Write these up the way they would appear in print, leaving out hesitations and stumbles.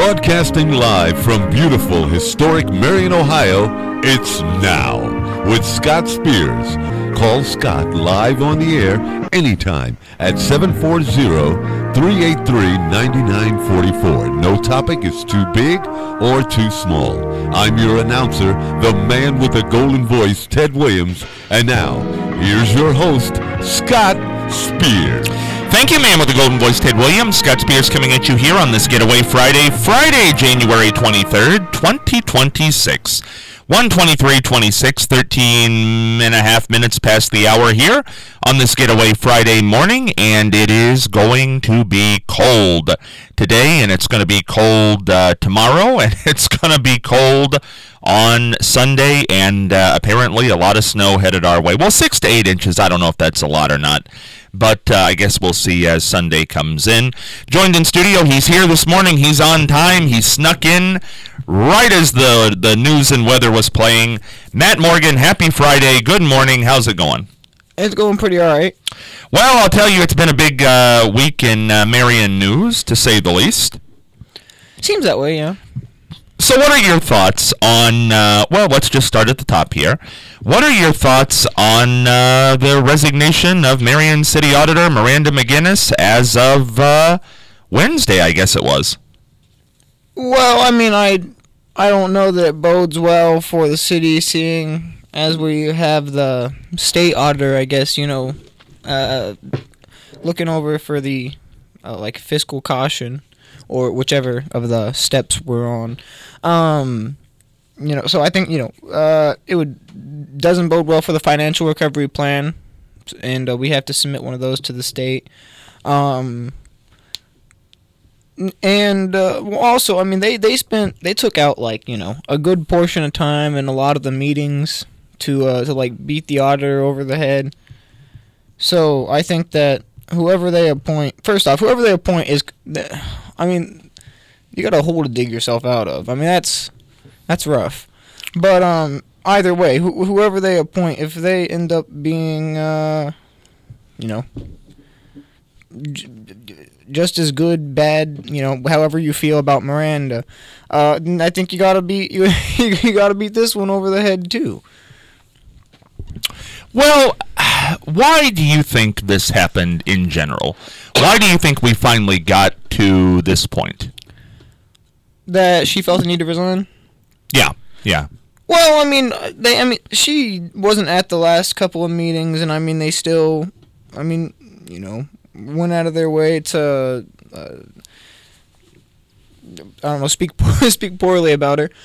Broadcasting live from beautiful, historic Marion, Ohio, it's Now with Scott Spears. Call Scott live on the air anytime at 740-383-9944. No topic is too big or too small. I'm your announcer, the man with the golden voice, Ted Williams. And now, here's your host, Scott Spears. Thank you, man with the golden voice, Ted Williams. Scott Spears coming at you here on this Getaway Friday, January 23rd, 2026. 1:23:26, 13 and a half minutes past the hour here on this Getaway Friday morning, and it is going to be cold today, and it's going to be cold tomorrow, and it's going to be cold on Sunday, and apparently a lot of snow headed our way. Well, 6 to 8 inches. I don't know if that's a lot or not, but I guess we'll see as Sunday comes in. Joined in studio, he's here this morning. He's on time. He snuck in right as the news and weather was playing. Matt Morgan, happy Friday. Good morning. How's it going? It's going pretty all right. Well, I'll tell you, it's been a big week in Marion news, to say the least. Seems that way, yeah. So what are your thoughts on, well, let's just start at the top here. What are your thoughts on the resignation of Marion City Auditor Miranda McGinnis as of Wednesday, I guess it was? Well, I mean, I don't know that it bodes well for the city, seeing as we have the state auditor, I guess, looking over for the, fiscal caution, or whichever of the steps we're on. So I think, it doesn't bode well for the financial recovery plan, and we have to submit one of those to the state. Also, I mean, they took out, a good portion of time in a lot of the meetings to beat the auditor over the head. So I think that whoever they appoint is, I mean, you got a hole to dig yourself out of. I mean, that's rough. But either way, whoever they appoint, if they end up being, just as good, bad, however you feel about Miranda, I think you gotta beat this one over the head too. Well, why do you think this happened in general? Why do you think we finally got to this point? That she felt the need to resign? Yeah. Well, I mean, she wasn't at the last couple of meetings, and I mean, they still, went out of their way to, speak poorly about her.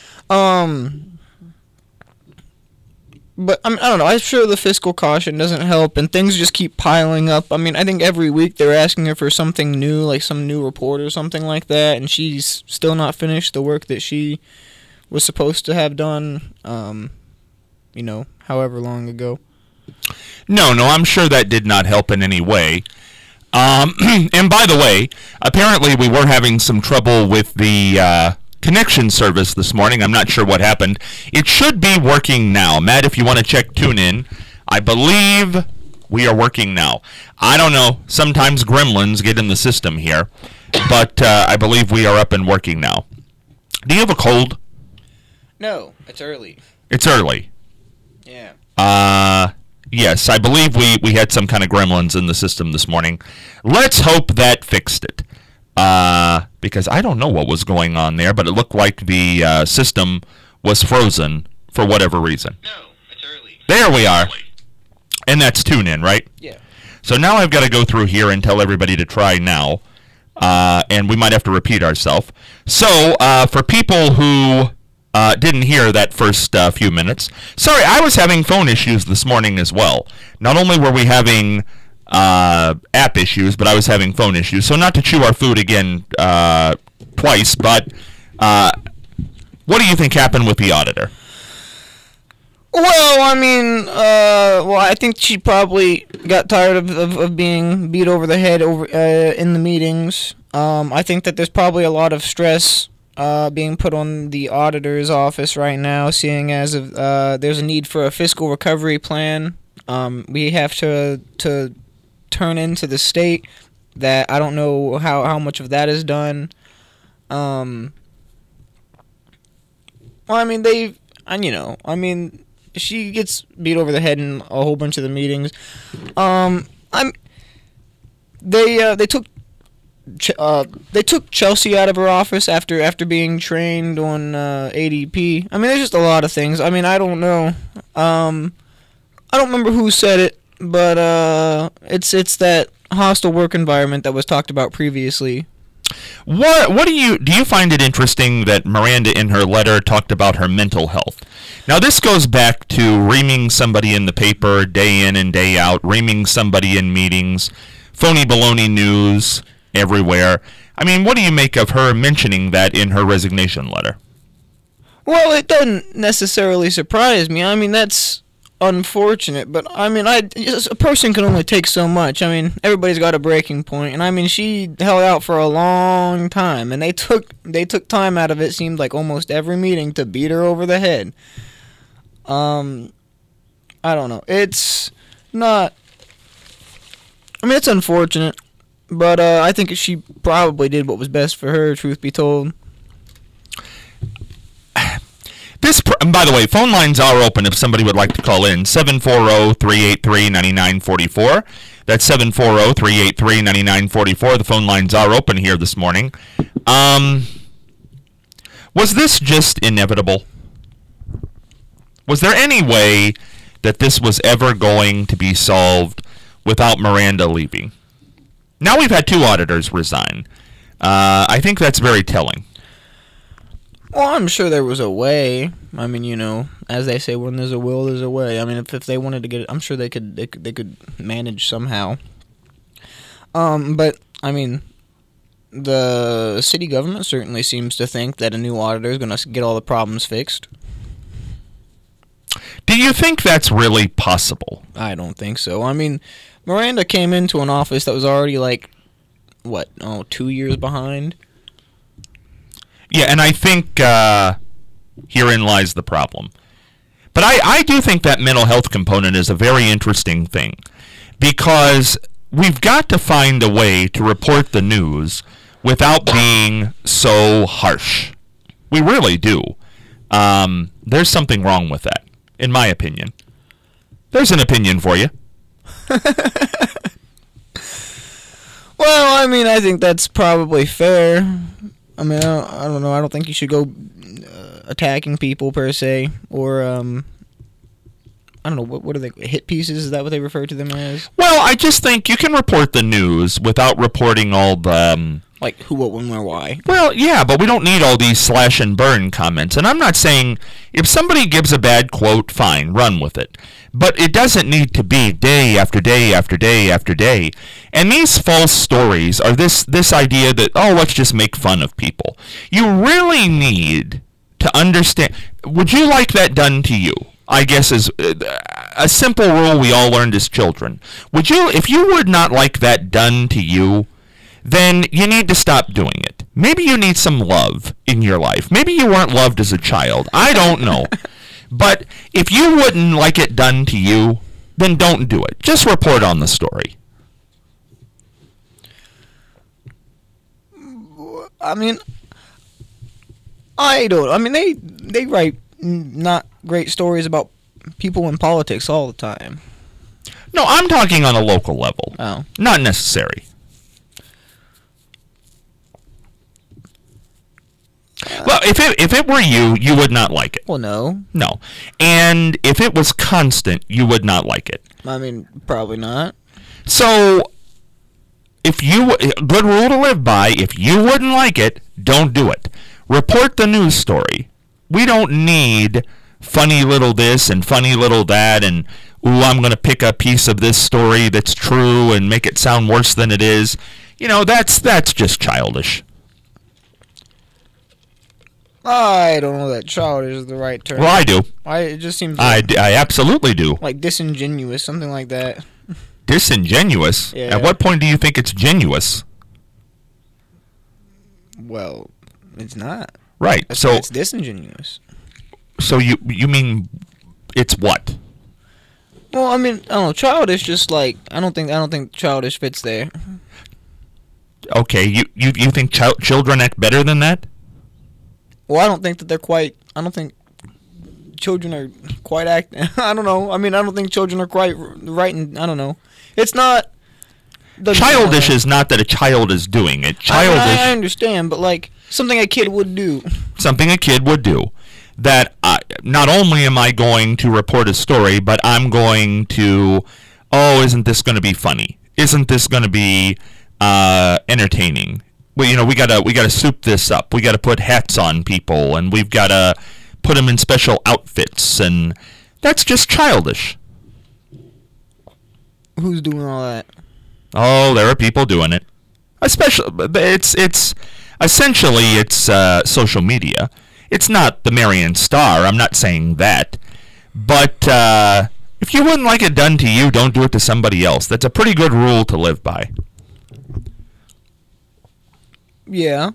But I don't know. I'm sure the fiscal caution doesn't help, and things just keep piling up. I mean, I think every week they're asking her for something new, like some new report or something like that, and she's still not finished the work that she was supposed to have done, however long ago. No, I'm sure that did not help in any way. And by the way, apparently we were having some trouble with the connection service this morning. I'm not sure what happened. It should be working now. Matt, if you want to check TuneIn, I believe we are working now. I don't know. Sometimes gremlins get in the system here, but I believe we are up and working now. Do you have a cold? No, it's early. It's early. Yeah. Yes, I believe we had some kind of gremlins in the system this morning. Let's hope that fixed it. Because I don't know what was going on there, but it looked like the system was frozen for whatever reason. No, it's early. There we are. And that's TuneIn, right? Yeah. So now I've got to go through here and tell everybody to try now. And we might have to repeat ourselves. So, for people who didn't hear that first few minutes, sorry, I was having phone issues this morning as well. Not only were we having app issues, but I was having phone issues. So not to chew our food again twice, but what do you think happened with the auditor? Well, I mean, I think she probably got tired of being beat over the head in the meetings. I think that there's probably a lot of stress being put on the auditor's office right now, seeing as there's a need for a fiscal recovery plan. We have to turn into the state. That I don't know how much of that is done. Well, I mean, she gets beat over the head in a whole bunch of the meetings. They took Chelsea out of her office after being trained on ADP. I mean, there's just a lot of things. I mean, I don't know. I don't remember who said it, but it's that hostile work environment that was talked about previously. What do you find it interesting that Miranda in her letter talked about her mental health? Now this goes back to reaming somebody in the paper day in and day out, reaming somebody in meetings, phony baloney news everywhere. I mean, what do you make of her mentioning that in her resignation letter? Well, it doesn't necessarily surprise me. I mean, that's unfortunate, but I mean, a person can only take so much. I mean, everybody's got a breaking point, and I mean, she held out for a long time, and they took time out of it. Seemed like almost every meeting to beat her over the head. I don't know. It's not. I mean, it's unfortunate, but I think she probably did what was best for her. Truth be told. And by the way, phone lines are open if somebody would like to call in. 740-383-9944. That's 740-383-9944. The phone lines are open here this morning. Was this just inevitable? Was there any way that this was ever going to be solved without Miranda leaving? Now we've had 2 auditors resign. I think that's very telling. Well, I'm sure there was a way. I mean, you know, as they say, when there's a will, there's a way. I mean, if they wanted to get it, I'm sure they could manage somehow. But I mean, the city government certainly seems to think that a new auditor is going to get all the problems fixed. Do you think that's really possible? I don't think so. I mean, Miranda came into an office that was already 2 years behind. Yeah, and I think herein lies the problem. But I do think that mental health component is a very interesting thing, because we've got to find a way to report the news without being so harsh. We really do. There's something wrong with that, in my opinion. There's an opinion for you. Well, I mean, I think that's probably fair. I mean, I don't know. I don't think you should go attacking people per se, or I don't know. What are they? Hit pieces? Is that what they refer to them as? Well, I just think you can report the news without reporting all the like who, what, when, where, why. Well, yeah, but we don't need all these slash and burn comments. And I'm not saying if somebody gives a bad quote, fine, run with it. But it doesn't need to be day after day after day after day. And these false stories are this idea that, oh, let's just make fun of people. You really need to understand. Would you like that done to you? I guess is a simple rule we all learned as children. Would you, if you would not like that done to you, then you need to stop doing it. Maybe you need some love in your life. Maybe you weren't loved as a child. I don't know. But if you wouldn't like it done to you, then don't do it. Just report on the story. I mean, I don't. I mean, they write not great stories about people in politics all the time. No, I'm talking on a local level. Oh. Not necessary. Well, if it were you, you would not like it. Well, no. No. And if it was constant, you would not like it. I mean, probably not. So, good rule to live by, if you wouldn't like it, don't do it. Report the news story. We don't need funny little this and funny little that and, ooh, I'm going to pick a piece of this story that's true and make it sound worse than it is. You know, that's just childish. I don't know that childish is the right term. Well, I do. It just seems like, I absolutely do. Like disingenuous, something like that. Disingenuous? Yeah. At what point do you think it's genuous? Well, it's not. Right. It's disingenuous. So you mean it's what? Well, I mean, I don't know. Childish, just like I don't think childish fits there. Okay, you think children act better than that? Well, I don't think that they're quite don't think children are quite acting. I don't know. I mean, I don't think children are quite right. And I don't know. It's not. Childish is not that a child is doing it. Childish. I understand, but like something a kid would do. Something a kid would do. That not only am I going to report a story, but I'm going to, isn't this going to be funny? Isn't this going to be entertaining? Well, we gotta soup this up. We gotta put hats on people, and we've gotta put them in special outfits, and that's just childish. Who's doing all that? Oh, there are people doing it. Especially, it's essentially social media. It's not the Marion Star. I'm not saying that, but if you wouldn't like it done to you, don't do it to somebody else. That's a pretty good rule to live by. Yeah.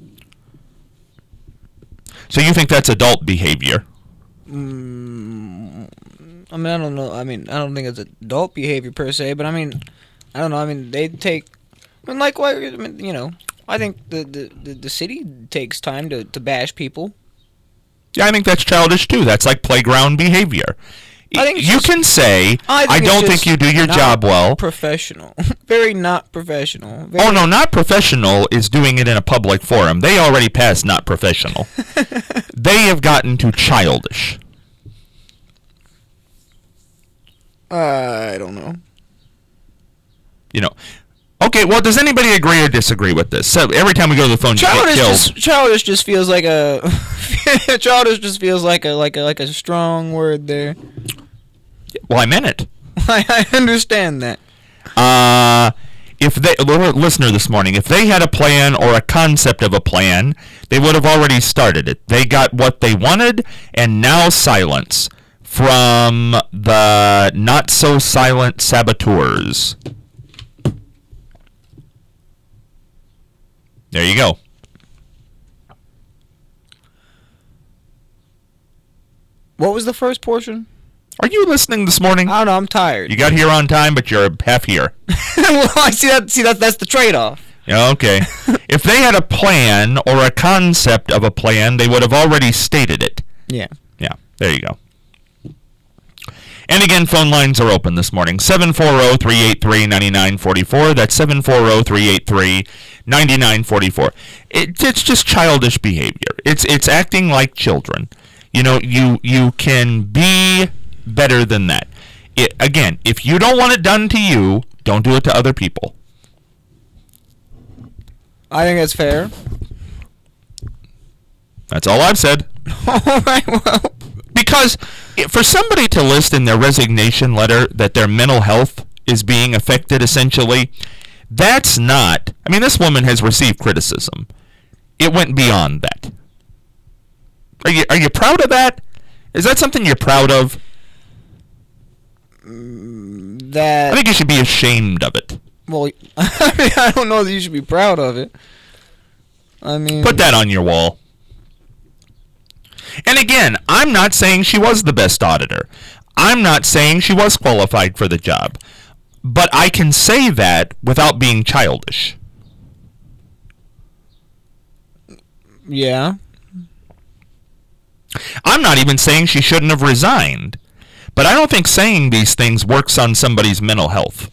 So you think that's adult behavior? I mean, I don't know. I mean, I don't think it's adult behavior per se, but I mean, I don't know. I mean, they take. I mean, like, I mean, I think the city takes time to bash people. Yeah, I think that's childish too. That's like playground behavior. I think you can say, I don't think you do your job well. Professional. Very not professional. Oh, no, not professional is doing it in a public forum. They already passed not professional. They have gotten to childish. I don't know. Okay, well, does anybody agree or disagree with this? So every time we go to the phone, you get killed. Childish just feels like a childish just feels like a strong word there. Well, I meant it. I understand that. If they, listener this morning, if they had a plan or a concept of a plan, they would have already started it. They got what they wanted, and now silence from the not-so-silent saboteurs. There you go. What was the first portion? Are you listening this morning? I don't know. I'm tired. You got here on time, but you're half here. Well, I see that. That's the trade-off. Yeah, okay. If they had a plan or a concept of a plan, they would have already stated it. Yeah. Yeah, there you go. And again, phone lines are open this morning. 740-383-9944. That's 740-383-9944. It's just childish behavior. It's acting like children. You can be better than that. Again, if you don't want it done to you, don't do it to other people. I think that's fair. That's all I've said. All right, well. Because for somebody to list in their resignation letter that their mental health is being affected, essentially, that's not... I mean, this woman has received criticism. It went beyond that. Are you proud of that? Is that something you're proud of? That... I think you should be ashamed of it. Well, I mean, I don't know that you should be proud of it. I mean... Put that on your wall. And again, I'm not saying she was the best auditor. I'm not saying she was qualified for the job. But I can say that without being childish. Yeah. I'm not even saying she shouldn't have resigned. But I don't think saying these things works on somebody's mental health.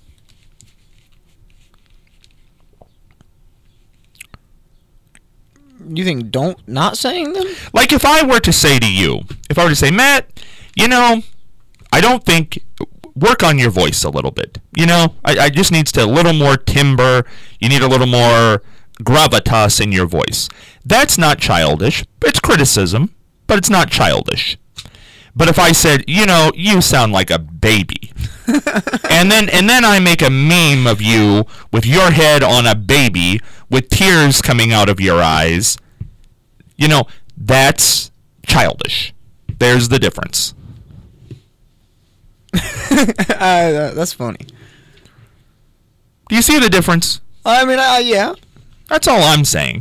You think not saying them? Like if I were to say to you, Matt, I don't think, work on your voice a little bit. I just needs a little more timbre. You need a little more gravitas in your voice. That's not childish. It's criticism, but it's not childish. But if I said, you sound like a baby, and then I make a meme of you with your head on a baby with tears coming out of your eyes, that's childish. There's the difference. That's funny. Do you see the difference? I mean, yeah. That's all I'm saying.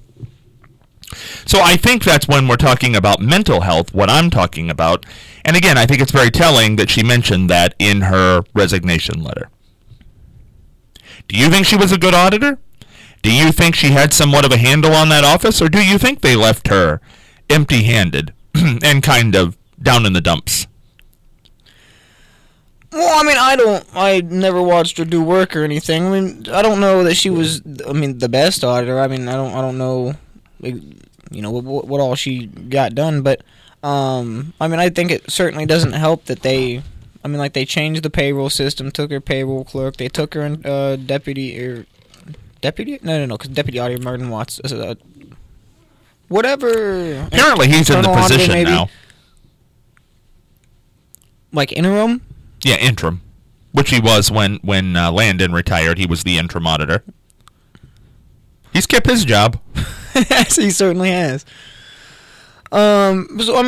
So I think that's when we're talking about mental health, what I'm talking about. And again, I think it's very telling that she mentioned that in her resignation letter. Do you think she was a good auditor? Do you think she had somewhat of a handle on that office? Or do you think they left her empty-handed and kind of down in the dumps. Well, I mean, I never watched her do work or anything. I mean, I don't know that she was, the best auditor. I mean, I don't know, what all she got done. But, I mean, I think it certainly doesn't help that they changed the payroll system, took her payroll clerk, they took her deputy? No, because deputy auditor Martin Watts, whatever. Apparently, he's in the position auditor, now. Like interim? Yeah, interim. Which he was when Landon retired. He was the interim auditor. He's kept his job. Yes, he certainly has. So,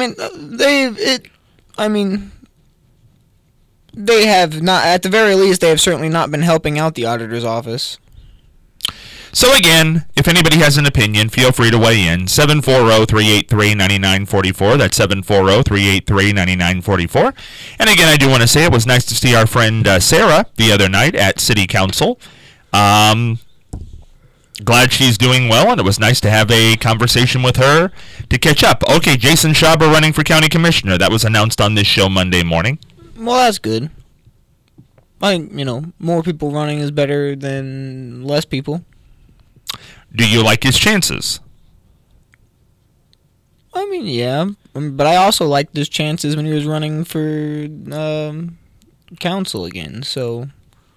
they have not, at the very least, they have certainly not been helping out the auditor's office. So again, if anybody has an opinion, feel free to weigh in. 740-383-9944. That's 740-383-9944. And again, I do want to say it was nice to see our friend Sarah the other night at City Council. Glad she's doing well, and it was nice to have a conversation with her to catch up. Okay, Jason Schaber running for county commissioner. That was announced on this show Monday morning. Well, that's good. I think, more people running is better than less people. Do you like his chances? I mean, yeah. But I also liked his chances when he was running for council again, so...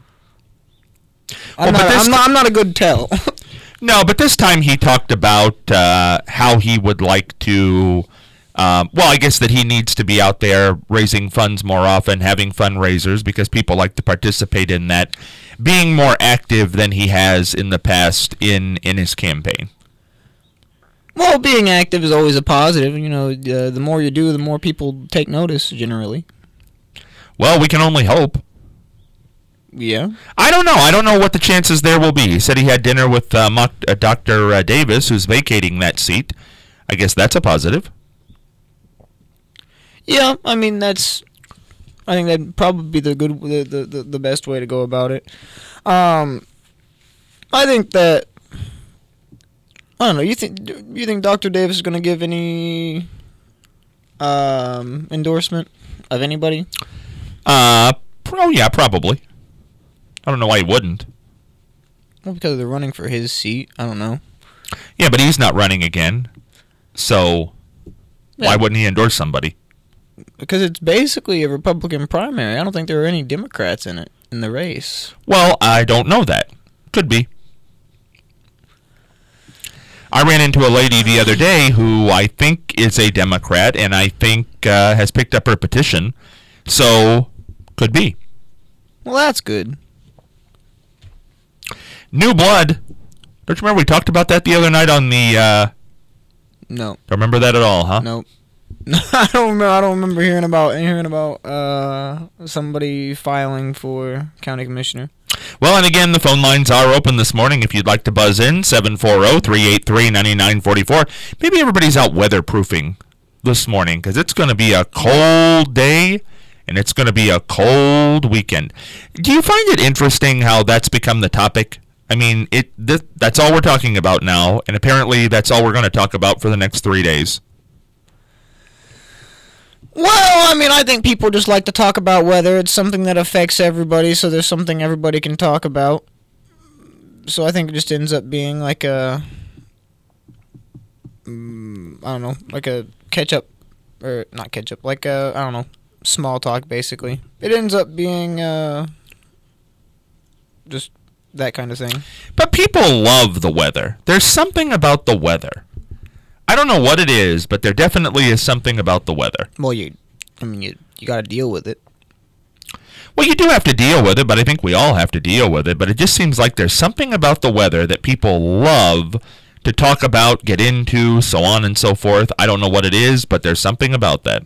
I'm not a good tell. No, but this time he talked about how he would like to... I guess that he needs to be out there raising funds more often, having fundraisers, because people like to participate in that, being more active than he has in the past in his campaign. Well, being active is always a positive. The more you do, the more people take notice, generally. Well, we can only hope. Yeah. I don't know. I don't know what the chances there will be. He said he had dinner with Dr. Davis, who's vacating that seat. I guess that's a positive. Yeah, I mean I think that'd probably be the best way to go about it. I think that I don't know. You think Dr. Davis is going to give any endorsement of anybody? Yeah, probably. I don't know why he wouldn't. Well, because they're running for his seat. I don't know. Yeah, but he's not running again, so why wouldn't he endorse somebody? Because it's basically a Republican primary. I don't think there are any Democrats in the race. Well, I don't know that. Could be. I ran into a lady the other day who I think is a Democrat and I think has picked up her petition. So, could be. Well, that's good. New blood. Don't you remember we talked about that the other night on the... No. Don't remember that at all, huh? Nope. I don't remember hearing about somebody filing for county commissioner. Well, and again, the phone lines are open this morning if you'd like to buzz in, 740-383-9944. Maybe everybody's out weatherproofing this morning because it's going to be a cold day and it's going to be a cold weekend. Do you find it interesting how that's become the topic? I mean, that's all we're talking about now, and apparently that's all we're going to talk about for the next 3 days. Well, I mean, I think people just like to talk about weather. It's something that affects everybody, so there's something everybody can talk about. So I think it just ends up being like a, like a catch-up, or not catch-up, like a, small talk, basically. It ends up being just that kind of thing. But people love the weather. There's something about the weather. I don't know what it is, but there definitely is something about the weather. Well, you got to deal with it. Well, you do have to deal with it, but I think we all have to deal with it. But it just seems like there's something about the weather that people love to talk about, get into, so on and so forth. I don't know what it is, but there's something about that.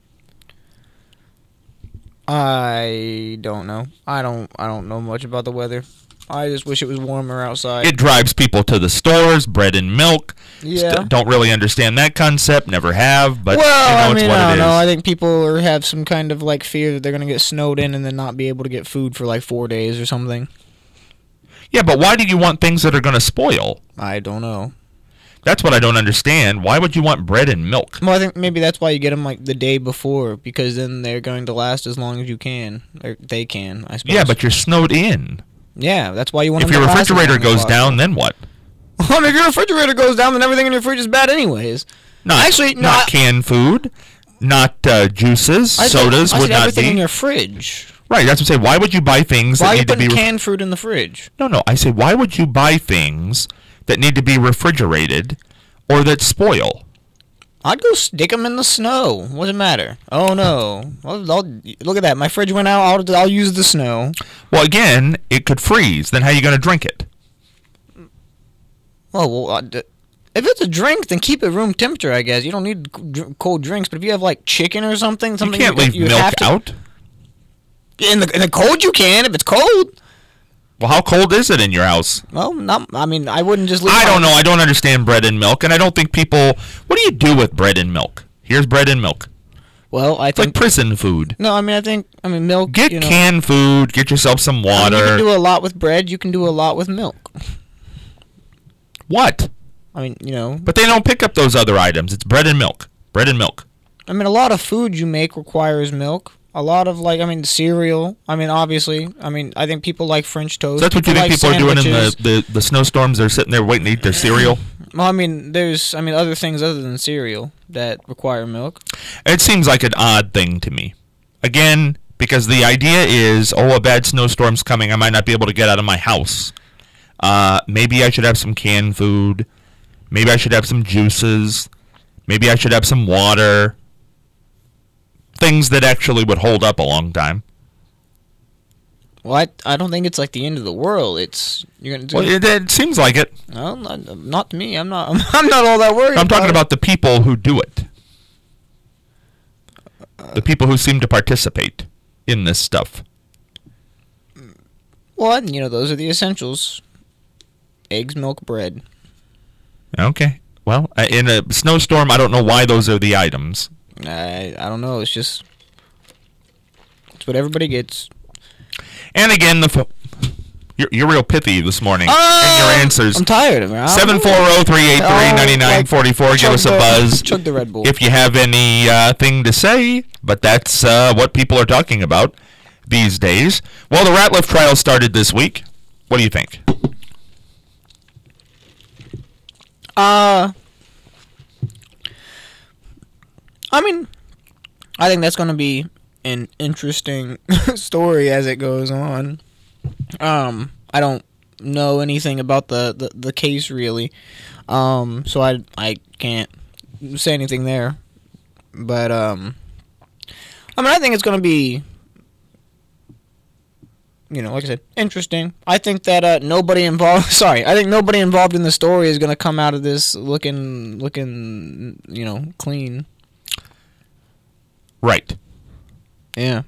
I don't know. I don't know much about the weather. I just wish it was warmer outside. It drives people to the stores, bread and milk. Yeah. Don't really understand that concept, never have, but it's what it is. I don't know. I think people have some kind of like fear that they're going to get snowed in and then not be able to get food for like 4 days or something. Yeah, but why do you want things that are going to spoil? I don't know. That's what I don't understand. Why would you want bread and milk? Well, I think maybe that's why you get them like the day before, because then they're going to last as long as you can, or they can, I suppose. Yeah, but you're snowed in. Yeah, that's why you want If them your to last as long refrigerator as goes possible. down, then what? Well, if your refrigerator goes down, then everything in your fridge is bad anyways. Not canned food, not juices, sodas I would said not everything be. in your fridge. Right, that's what I'm saying. Why would you buy things Why that are you need to be... putting canned fruit in the fridge? No, I say, why would you buy things that need to be refrigerated or that spoil? I'd go stick them in the snow. What does it matter? Oh, no. Look at that. My fridge went out. I'll use the snow. Well, again, it could freeze. Then how are you going to drink it? Well, if it's a drink, then keep it room temperature, I guess. You don't need cold drinks. But if you have, like, chicken or something You can't leave milk out. In the cold, you can, if it's cold. Well, how cold is it in your house? Well, I wouldn't just leave I don't know. I don't understand bread and milk, and I don't think people... What do you do with bread and milk? Here's bread and milk. Well, I It's like think... prison food. No, I think milk... Get canned food. Get yourself some water. You can do a lot with bread. You can do a lot with milk. What? But But they don't pick up those other items. It's bread and milk. Bread and milk. a lot of food you make requires milk. A lot of, cereal. Obviously. I think people like French toast. So that's what you think like people are doing in sandwiches. the snowstorms? They're sitting there waiting to eat their cereal? Well, there's, other things other than cereal that require milk. It seems like an odd thing to me. Again, because the idea is, a bad snowstorm's coming. I might not be able to get out of my house. Maybe I should have some canned food. Maybe I should have some juices. Maybe I should have some water. Things that actually would hold up a long time. Well, I don't think it's like the end of the world. You're gonna do. Well, it seems like it. Well, not to me. I'm not all that worried. I'm talking about the people who do it. The people who seem to participate in this stuff. Well, those are the essentials: eggs, milk, bread. Okay. Well, in a snowstorm, I don't know why those are the items. I don't know. It's what everybody gets. And again, you're real pithy this morning in your answers. I'm tired of it. 740-383-9944. Give us a buzz. Chug the Red Bull. If you have any thing to say, but that's what people are talking about these days. Well, the Ratliff trial started this week. What do you think? I think that's going to be an interesting story as it goes on. I don't know anything about the case really, so I can't say anything there. But I think it's going to be, like I said, interesting. I think that nobody involved. Sorry, I think nobody involved in the story is going to come out of this looking, clean. Right. Yeah.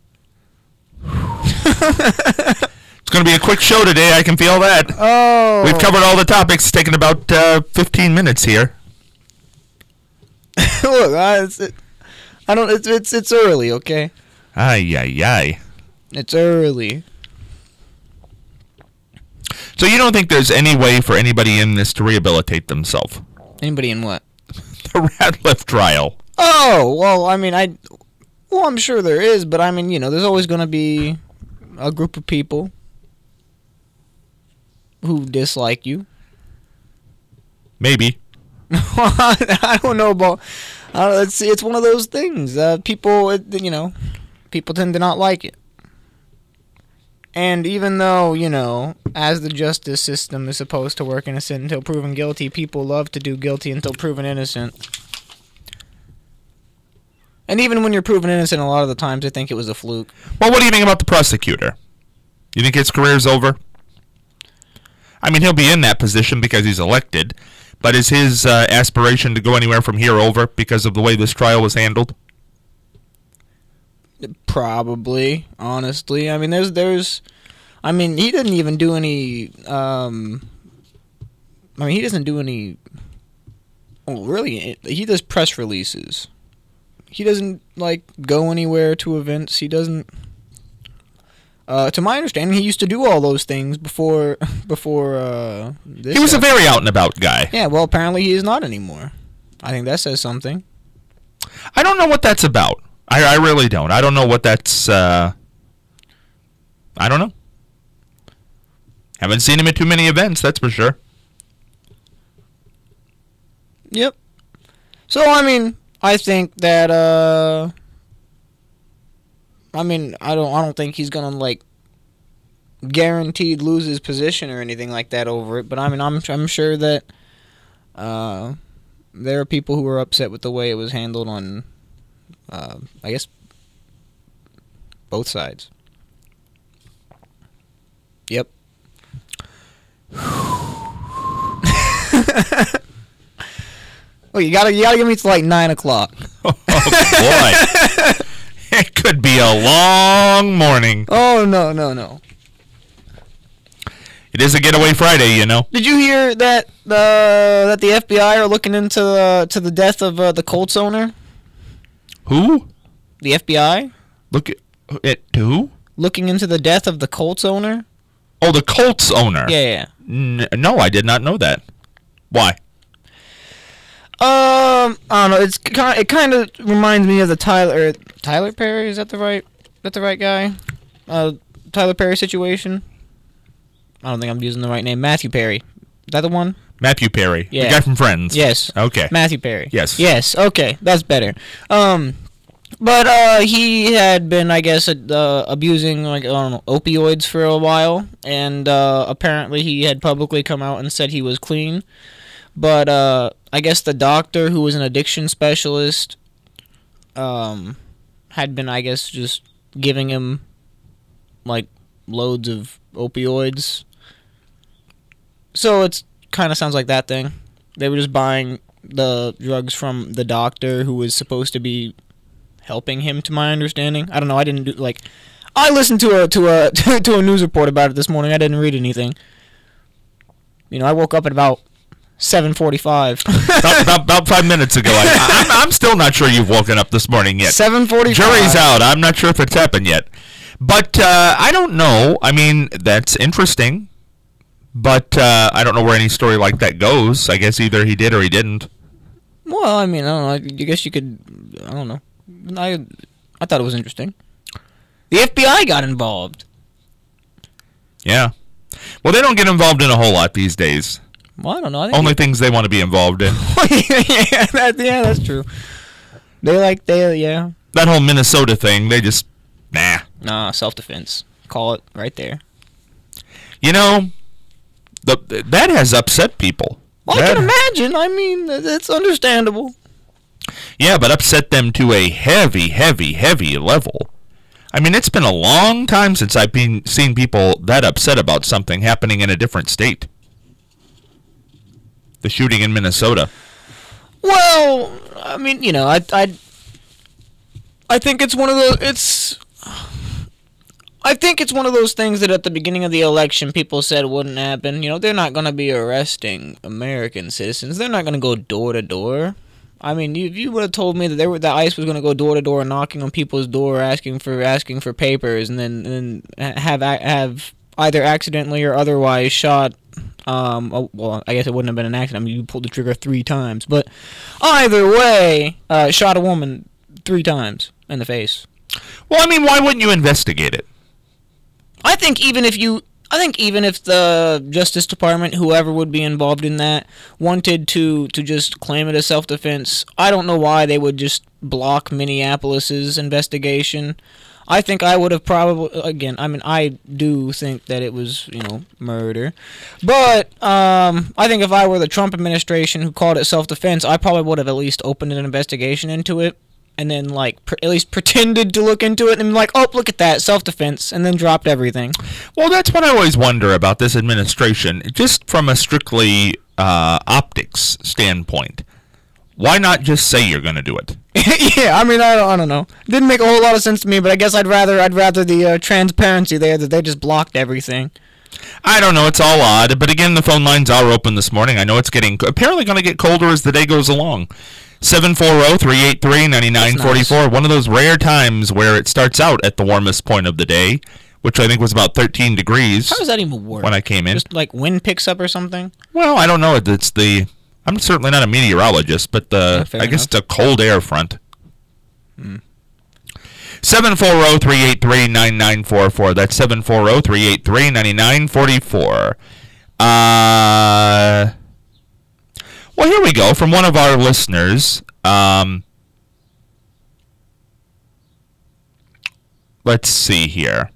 It's going to be a quick show today. I can feel that. Oh. We've covered all the topics. It's taken about 15 minutes here. Look, it's early, okay? Ay. It's early. So you don't think there's any way for anybody in this to rehabilitate themselves? Anybody in what? The Ratliff trial. Oh, well, I'm sure there is, but there's always going to be a group of people who dislike you. Maybe. I don't know about. It's one of those things. People tend to not like it. And even though, as the justice system is supposed to work innocent until proven guilty, people love to do guilty until proven innocent. And even when you're proven innocent, a lot of the times I think it was a fluke. Well, what do you think about the prosecutor? You think his career's over? He'll be in that position because he's elected, but is his aspiration to go anywhere from here over because of the way this trial was handled? Probably, honestly. There's he doesn't even do any, he doesn't do any, really, he does press releases. He doesn't, go anywhere to events. He doesn't, To my understanding, he used to do all those things before this. He was a happened. very out and about guy. Yeah, well, apparently he is not anymore. I think that says something. I don't know what that's about. I really don't. I don't know what that's. I don't know. Haven't seen him at too many events, that's for sure. Yep. So, I mean, I think that, I don't think he's gonna, like, guaranteed lose his position or anything like that over it, but I mean, I'm sure that, there are people who are upset with the way it was handled on, I guess, both sides. Yep. Well, you gotta give me to like 9 o'clock. Oh boy, it could be a long morning. Oh no. It is a getaway Friday, you know. Did you hear that the FBI are looking into the death of the Colts owner? Who? The FBI Look at who? looking into the death of the Colts owner? Oh, the Colts owner. Yeah. No, I did not know that. Why? I don't know. It kind of reminds me of the Tyler Perry. Is that the right guy? Tyler Perry situation. I don't think I'm using the right name. Matthew Perry. Is that the one? Matthew Perry. Yeah. The guy from Friends. Yes. Okay. Matthew Perry. Yes. Yes. Okay, that's better. But he had been, I guess, abusing opioids for a while, and apparently he had publicly come out and said he was clean. But I guess the doctor, who was an addiction specialist, had been, I guess, just giving him like loads of opioids. So it's kind of sounds like that thing. They were just buying the drugs from the doctor who was supposed to be helping him, to my understanding. I don't know. I didn't do I listened to a news report about it this morning. I didn't read anything. You know, I woke up at about 7:45. about 5 minutes ago. I'm still not sure you've woken up this morning yet. 7:45. Jury's out. I'm not sure if it's happened yet. But I don't know. I mean, that's interesting. But I don't know where any story like that goes. I guess either he did or he didn't. Well, I mean, I don't know. I guess you could. I don't know. I thought it was interesting. The FBI got involved. Yeah. Well, they don't get involved in a whole lot these days. Well, I don't know. I think Only things they want to be involved in. yeah, that's true. Yeah. That whole Minnesota thing, they just, nah. Nah, self-defense. Call it right there. You know, that has upset people. Well, I can imagine. I mean, it's understandable. Yeah, but upset them to a heavy, heavy, heavy level. I mean, it's been a long time since I've seen people that upset about something happening in a different state. The shooting in Minnesota. Well, I mean, you know, I think it's one of those. I think it's one of those things that at the beginning of the election people said wouldn't happen. You know, they're not going to be arresting American citizens. They're not going to go door to door. I mean, if you would have told me that ICE was going to go door to door knocking on people's door asking for papers and then have either accidentally or otherwise shot. Well, I guess it wouldn't have been an accident. I mean, you pulled the trigger 3 times, but either way, shot a woman 3 times in the face. Well, I mean, why wouldn't you investigate it? I think even if the Justice Department, whoever would be involved in that, wanted to just claim it as self-defense, I don't know why they would just block Minneapolis's investigation. I think I would have probably, again, I mean, I do think that it was, you know, murder. But I think if I were the Trump administration who called it self-defense, I probably would have at least opened an investigation into it. And then, like, at least pretended to look into it and like, oh, look at that, self-defense, and then dropped everything. Well, that's what I always wonder about this administration, just from a strictly optics standpoint. Why not just say you're going to do it? Yeah, I mean, I don't know. Didn't make a whole lot of sense to me, but I guess I'd rather the transparency there that they just blocked everything. I don't know. It's all odd. But again, the phone lines are open this morning. I know it's apparently going to get colder as the day goes along. 740-383-9944. Nice. One of those rare times where it starts out at the warmest point of the day. which I think was about 13 degrees. How does that even work? When I came in. Just like wind picks up or something? Well, I don't know. I'm certainly not a meteorologist, but I guess it's a cold air front. 740-383-9944. That's 740-383-9944. Well, here we go from one of our listeners. Let's see here.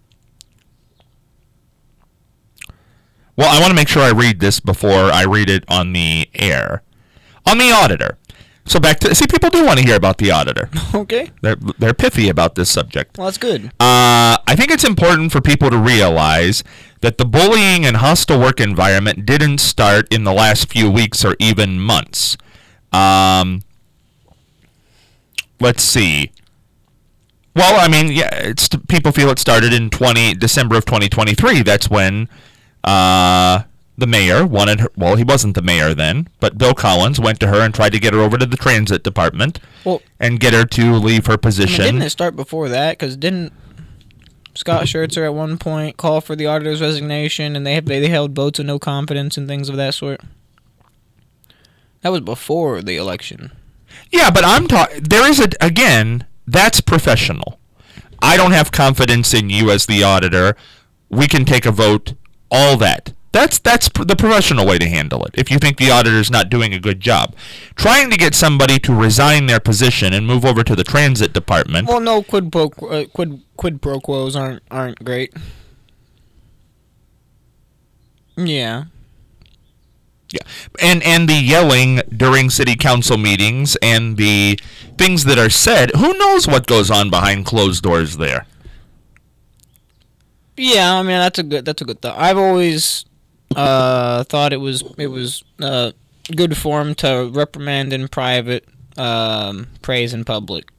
Well, I want to make sure I read this before I read it on the air. On the auditor. So back to... See, people do want to hear about the auditor. Okay. They're pithy about this subject. Well, that's good. I think it's important for people to realize that the bullying and hostile work environment didn't start in the last few weeks or even months. Let's see. Well, I mean, yeah, people feel it started in December of 2023. That's when the mayor wanted her. Well, he wasn't the mayor then, but Bill Collins went to her and tried to get her over to the transit department and get her to leave her position. Didn't it start before that? Because didn't Scott Scherzer at one point call for the auditor's resignation, and they held votes of no confidence and things of that sort? That was before the election. Yeah, but I'm talking. There is again. That's professional. I don't have confidence in you as the auditor. We can take a vote. All that. That's the professional way to handle it. If you think the auditor's not doing a good job, trying to get somebody to resign their position and move over to the transit department. Well, no, quid pro quos aren't great. Yeah. Yeah, and the yelling during city council meetings and the things that are said. Who knows what goes on behind closed doors there? Yeah, I mean that's a good thought. I've always thought it was good form to reprimand in private, praise in public.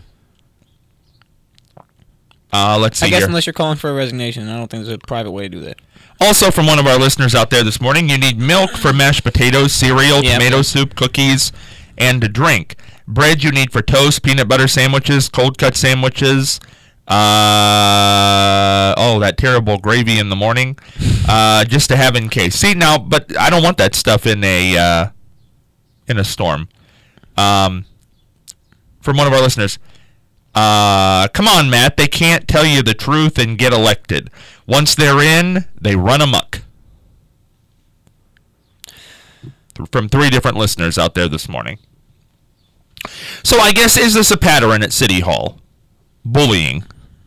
Let's see. I guess here. unless you're calling for a resignation, I don't think there's a private way to do that. Also, from one of our listeners out there this morning, you need milk for mashed potatoes, cereal, tomato soup, cookies, and a drink. Bread you need for toast, peanut butter sandwiches, cold cut sandwiches. That terrible gravy in the morning, just to have in case. See now, but I don't want that stuff in a storm. From one of our listeners. Come on, Matt. They can't tell you the truth and get elected. Once they're in, they run amok. From 3 different listeners out there this morning. So I guess, is this a pattern at City Hall? Bullying.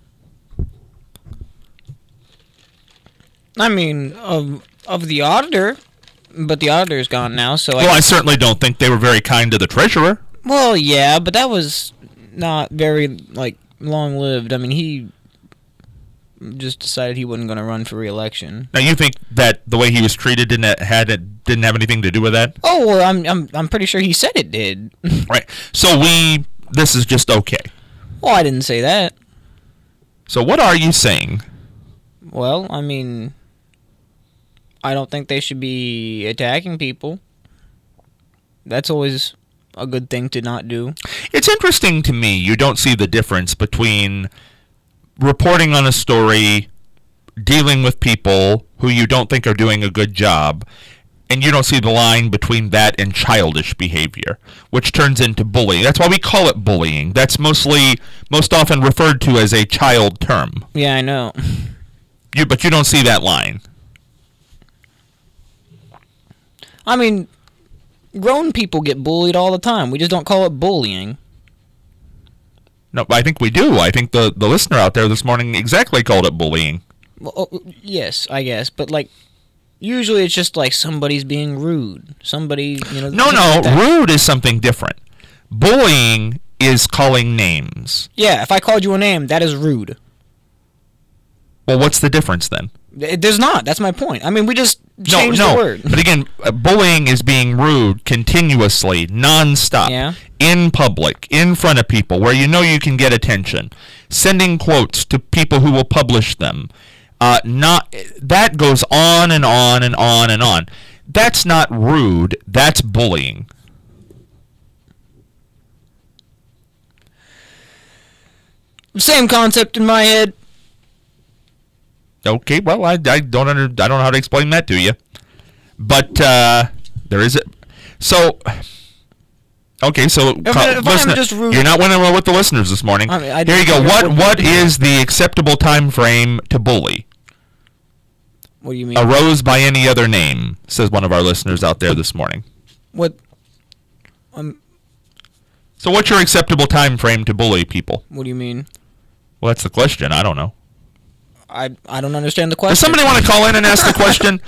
I mean, of the auditor, but the auditor's gone now, so... Well, I certainly don't think they were very kind to the treasurer. Well, yeah, but that was not very, long-lived. I mean, he just decided he wasn't going to run for re-election. Now, you think that the way he was treated didn't have anything to do with that? Oh, well, I'm pretty sure he said it did. Right. So this is just okay. Well, I didn't say that. So what are you saying? Well, I mean, I don't think they should be attacking people. That's always a good thing to not do. It's interesting to me you don't see the difference between reporting on a story, dealing with people who you don't think are doing a good job, and you don't see the line between that and childish behavior, which turns into bullying. That's why we call it bullying. That's most often referred to as a child term. Yeah, I know. But you don't see that line. I mean, grown people get bullied all the time. We just don't call it bullying. No, I think we do. I think the listener out there this morning exactly called it bullying. Well, yes, I guess. But, usually it's just somebody's being rude. Somebody, No, rude is something different. Bullying is calling names. Yeah, if I called you a name, that is rude. Well, what's the difference then? There's not. That's my point. I mean, we just changed the word. But again, bullying is being rude continuously, nonstop, in public, in front of people, where you can get attention. Sending quotes to people who will publish them. That goes on and on and on and on. That's not rude. That's bullying. Same concept in my head. Okay, well, I don't I don't know how to explain that to you. But there is a... So... Okay, so listener, you're not winning with the listeners this morning. Here you go. What is the acceptable time frame to bully? What do you mean? Arose by any other name, says one of our listeners out there this morning. What? So what's your acceptable time frame to bully people? What do you mean? Well, that's the question. I don't know. I don't understand the question. Does somebody want to call in and ask the question?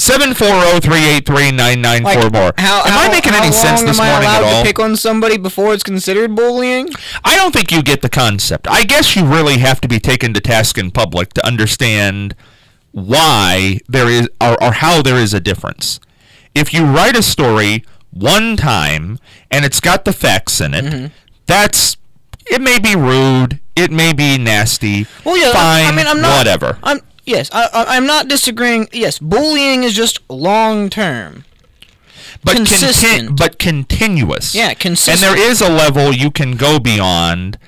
740-383-9944. Am I making any sense this morning at all? Am I allowed to pick on somebody before it's considered bullying? I don't think you get the concept. I guess you really have to be taken to task in public to understand why there is or how there is a difference. If you write a story one time and it's got the facts in it, it may be rude, it may be nasty. Well, yeah, fine, I'm not, whatever. I'm not disagreeing. Yes, bullying is just long term. But consistent. But continuous. Yeah, consistent. And there is a level you can go beyond.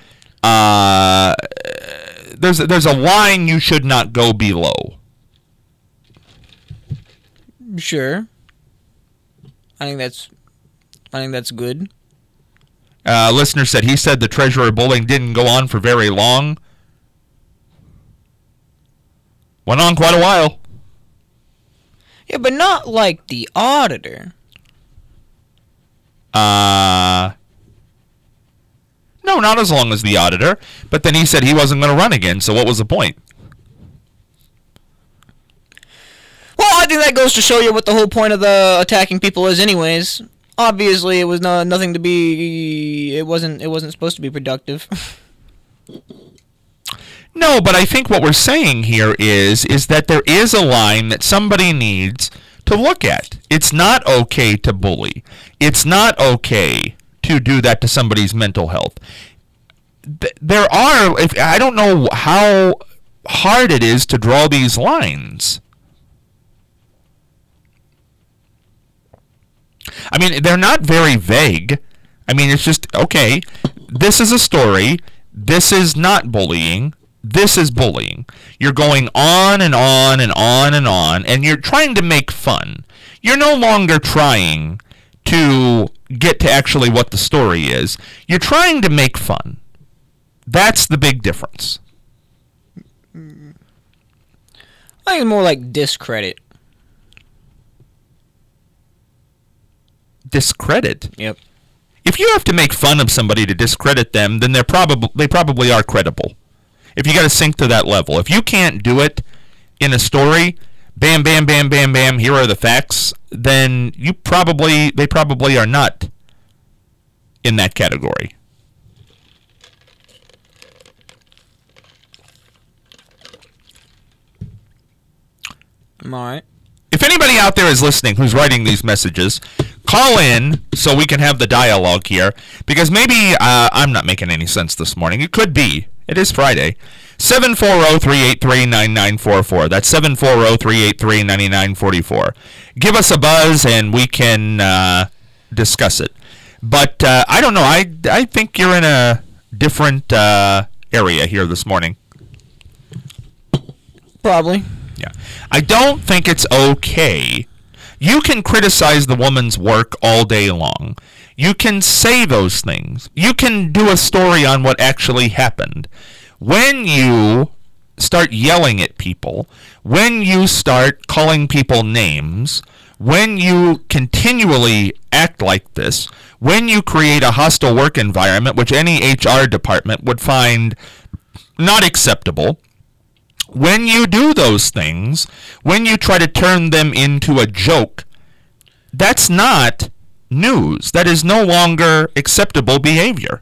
There's a line you should not go below. Sure. I think that's good. Listener said he said the treasurer bullying didn't go on for very long. Went on quite a while. Yeah, but not like the auditor. No, not as long as the auditor. But then he said he wasn't going to run again, so what was the point? Well, I think that goes to show you what the whole point of the attacking people is anyways. Obviously, it was nothing to be... It wasn't supposed to be productive. No, but I think what we're saying here is that there is a line that somebody needs to look at. It's not okay to bully. It's not okay to do that to somebody's mental health. I don't know how hard it is to draw these lines. I mean, they're not very vague. I mean, it's just, okay, this is a story. This is not bullying. This is bullying. You're going on and on and on and on, and you're trying to make fun. You're no longer trying to get to actually what the story is. You're trying to make fun. That's the big difference. I think it's more like discredit. Discredit? Yep. If you have to make fun of somebody to discredit them, then they probably are credible. If you got to sink to that level. If you can't do it in a story, bam, bam, bam, bam, bam, here are the facts, then they probably are not in that category. All right. If anybody out there is listening who's writing these messages, call in so we can have the dialogue here, because maybe I'm not making any sense this morning. It could be. It is Friday. 740-383-9944. That's 740-383-9944. Give us a buzz and we can discuss it. But I don't know. I think you're in a different area here this morning. Probably. Yeah. I don't think it's okay. You can criticize the woman's work all day long. You can say those things. You can do a story on what actually happened. When you start yelling at people, when you start calling people names, when you continually act like this, when you create a hostile work environment, which any HR department would find not acceptable, when you do those things, when you try to turn them into a joke, that's not news. That is no longer acceptable behavior.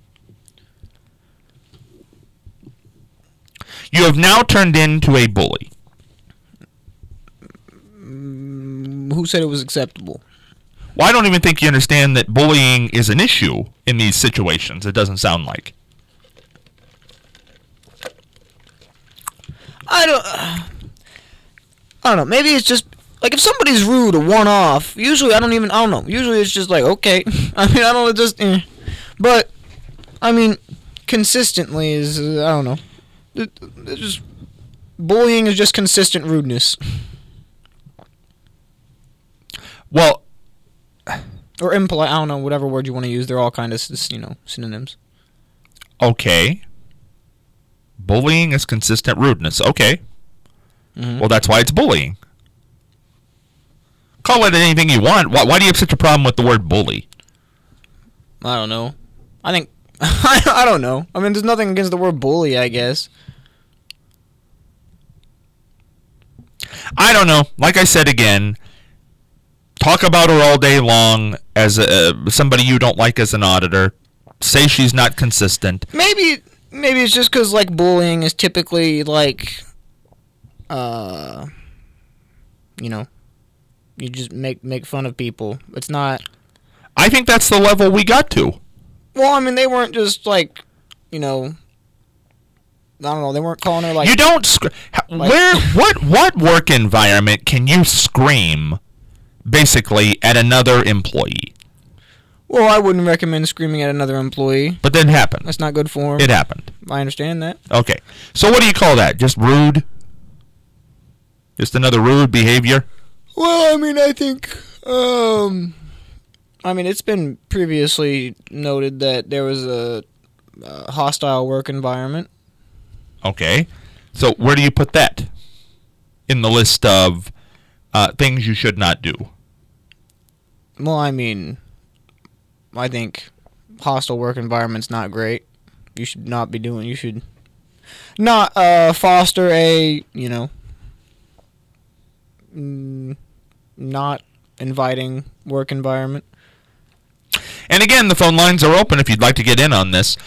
You have now turned into a bully. Who said it was acceptable? Well, I don't even think you understand that bullying is an issue in these situations. It doesn't sound like. I don't know. Maybe it's just like if somebody's rude or one-off. Usually, I don't know. Usually, it's just like okay. I mean, I don't just. But I mean, consistently is I don't know. It's just bullying is just consistent rudeness. Well, or impolite, I don't know, whatever word you want to use. They're all kind of, synonyms. okay. Bullying is consistent rudeness. Okay. Mm-hmm. Well, that's why it's bullying. Call it anything you want. Why do you have such a problem with the word bully? I don't know. I think... I don't know. I mean, there's nothing against the word bully, I guess. I don't know. Like I said again, talk about her all day long as somebody you don't like as an auditor. Say she's not consistent. Maybe it's just because, like, bullying is typically, like, you just make fun of people. It's not... I think that's the level we got to. Well, I mean, they weren't just, like, I don't know, they weren't calling her, like... You don't... What work environment can you scream, basically, at another employee? Well, I wouldn't recommend screaming at another employee. But that happened. That's not good for him. It happened. I understand that. Okay. So what do you call that? Just rude? Just another rude behavior? Well, I mean, I think... it's been previously noted that there was a hostile work environment. Okay. So where do you put that in the list of things you should not do? Well, I mean, I think hostile work environment's not great. You should not be doing... You should not foster a, not inviting work environment. And again, the phone lines are open if you'd like to get in on this.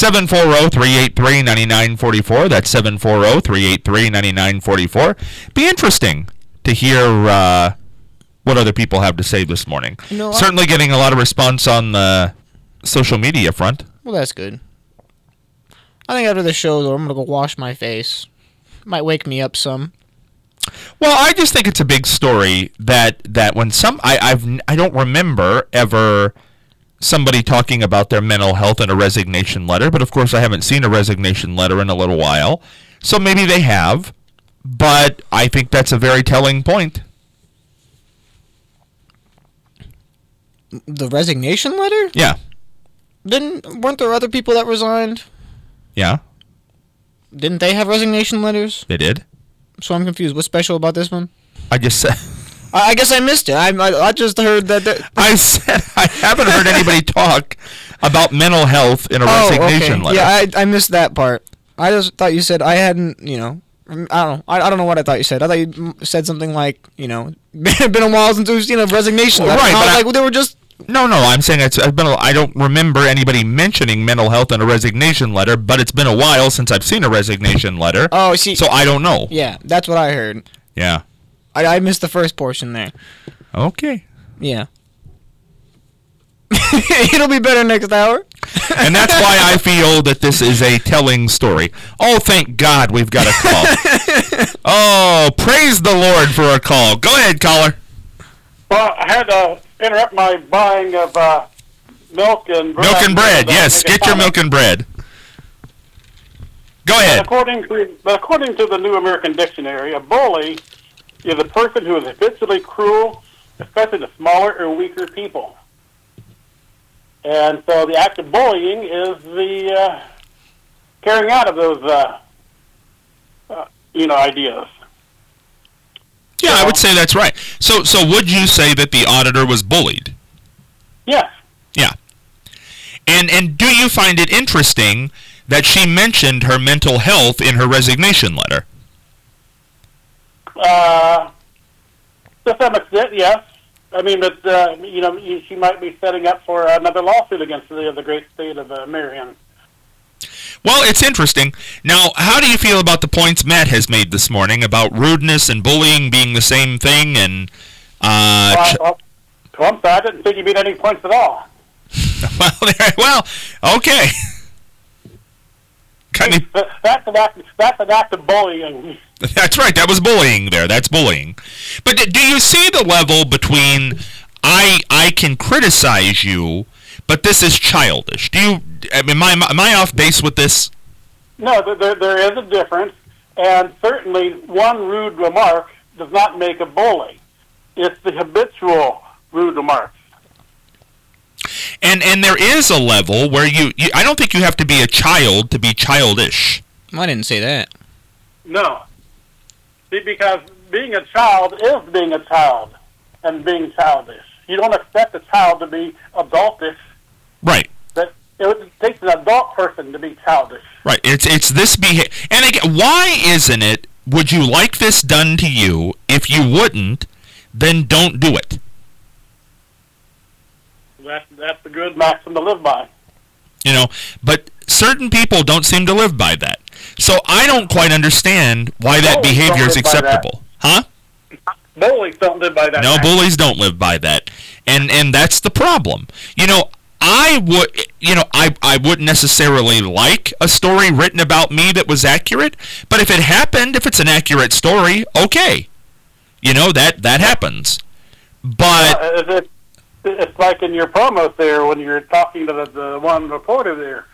740-383-9944. That's 740-383-9944. Be interesting to hear what other people have to say this morning. Certainly getting a lot of response on the social media front. Well, that's good. I think after the show, though, I'm going to go wash my face. Might wake me up some. Well, I just think it's a big story that when I don't remember ever somebody talking about their mental health in a resignation letter, but of course I haven't seen a resignation letter in a little while, so maybe they have, but I think that's a very telling point. The resignation letter? Yeah. Weren't there other people that resigned? Yeah. Didn't they have resignation letters? They did. So I'm confused. What's special about this one? I just said... I guess I missed it. I just heard that... I said I haven't heard anybody talk about mental health in a resignation letter. Yeah, I missed that part. I just thought you said I hadn't, I don't know. I don't know what I thought you said. I thought you said something like, been a while since we've seen a resignation letter. Right, I was like, they were just... No, I'm saying I don't remember anybody mentioning mental health in a resignation letter, but it's been a while since I've seen a resignation letter. Oh, see. So I don't know. Yeah, that's what I heard. Yeah. I missed the first portion there. Okay. Yeah. It'll be better next hour. And that's why I feel that this is a telling story. Oh, thank God we've got a call. Oh, praise the Lord for a call. Go ahead, caller. Well, I had to interrupt my buying of milk and bread. Milk and bread, yes. Get your milk and bread. Go ahead. According to the New American Dictionary, a bully is a person who is habitually cruel, especially to smaller or weaker people. And so the act of bullying is the carrying out of those, ideas. Yeah, I would say that's right. So would you say that the auditor was bullied? Yes. Yeah. And do you find it interesting that she mentioned her mental health in her resignation letter? To some extent, yes. I mean, but she might be setting up for another lawsuit against the great state of Marion. Well, it's interesting. Now, how do you feel about the points Matt has made this morning about rudeness and bullying being the same thing? And I'm sorry, I didn't think you made any points at all. well, okay. That's an act of bullying. That's right. That was bullying there. That's bullying. But do you see the level between I can criticize you, but this is childish? Am I off base with this? No, there is a difference. And certainly one rude remark does not make a bully. It's the habitual rude remarks. And there is a level where you I don't think you have to be a child to be childish. I didn't say that. No. See, because being a child is being a child and being childish. You don't expect a child to be adultish. Right. It takes an adult person to be childish. Right. It's this behavior. And again, why isn't it, would you like this done to you? If you wouldn't, then don't do it. That's a good maxim to live by. You know, but certain people don't seem to live by that. So I don't quite understand why that behavior is acceptable. Huh? Bullies don't live by that. No, bullies don't live by that. And that's the problem. You know, I wouldn't necessarily like a story written about me that was accurate, but if it happened, if it's an accurate story, okay. You know, that happens. But it's like in your promos there when you're talking to the one reporter there.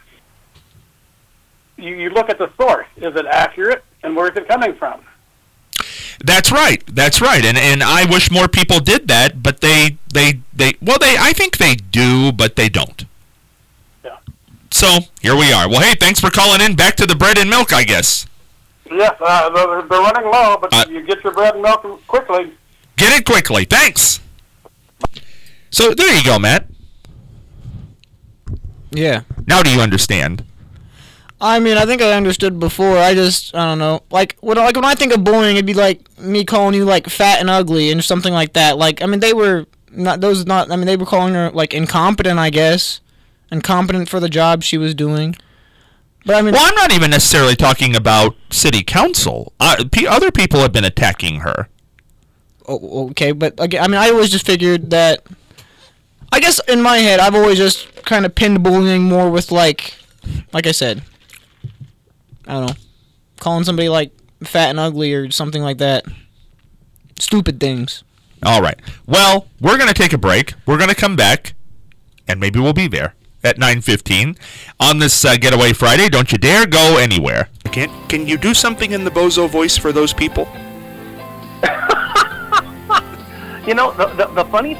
You look at the source. Is it accurate? And where is it coming from? That's right. And I wish more people did that, but they I think they do, but they don't. Yeah. So, here we are. Well, hey, thanks for calling in. Back to the bread and milk, I guess. Yes, they're running low, but you get your bread and milk quickly. Get it quickly. Thanks. So, there you go, Matt. Yeah. Now do you understand? I mean, I think I understood before. I don't know. Like when I think of bullying, it'd be like me calling you like fat and ugly and something like that. Like, I mean, they were calling her like incompetent, I guess. Incompetent for the job she was doing. But I mean, well, I'm not even necessarily talking about city council. Other people have been attacking her. Oh, okay, but again, I mean, I always just figured that. I guess in my head, I've always just kind of pinned bullying more with like I said, I don't know, calling somebody like fat and ugly or something like that. Stupid things. All right. Well, we're going to take a break. We're going to come back, and maybe we'll be there at 9:15 on this Getaway Friday. Don't you dare go anywhere. Can you do something in the bozo voice for those people? You know, the funny